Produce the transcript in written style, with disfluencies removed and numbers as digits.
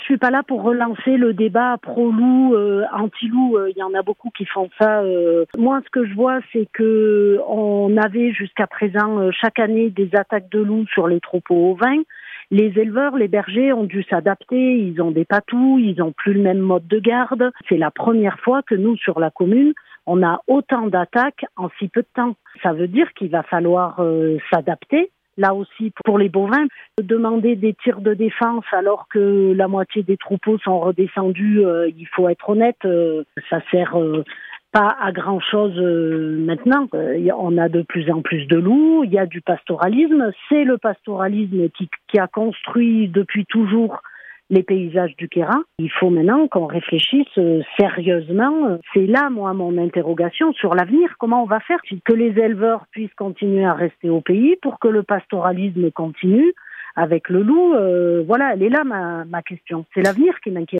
suis pas là pour relancer le débat pro-loup, anti-loup. Il y en a beaucoup qui font ça. Moi, ce que je vois, c'est que on avait jusqu'à présent chaque année des attaques de loups sur les troupeaux ovins. Les éleveurs, les bergers ont dû s'adapter. Ils ont des patous, ils ont plus le même mode de garde. C'est la première fois que nous, sur la commune, on a autant d'attaques en si peu de temps. Ça veut dire qu'il va falloir s'adapter. Là aussi, pour les bovins, demander des tirs de défense alors que la moitié des troupeaux sont redescendus, il faut être honnête, ça sert pas à grand-chose maintenant. On a de plus en plus de loups, il y a du pastoralisme. C'est le pastoralisme qui a construit depuis toujours les paysages du Queyras. Il faut maintenant qu'on réfléchisse sérieusement. C'est là, moi, mon interrogation sur l'avenir. Comment on va faire que les éleveurs puissent continuer à rester au pays pour que le pastoralisme continue avec le loup. Voilà, elle est là ma question. C'est l'avenir qui m'inquiète.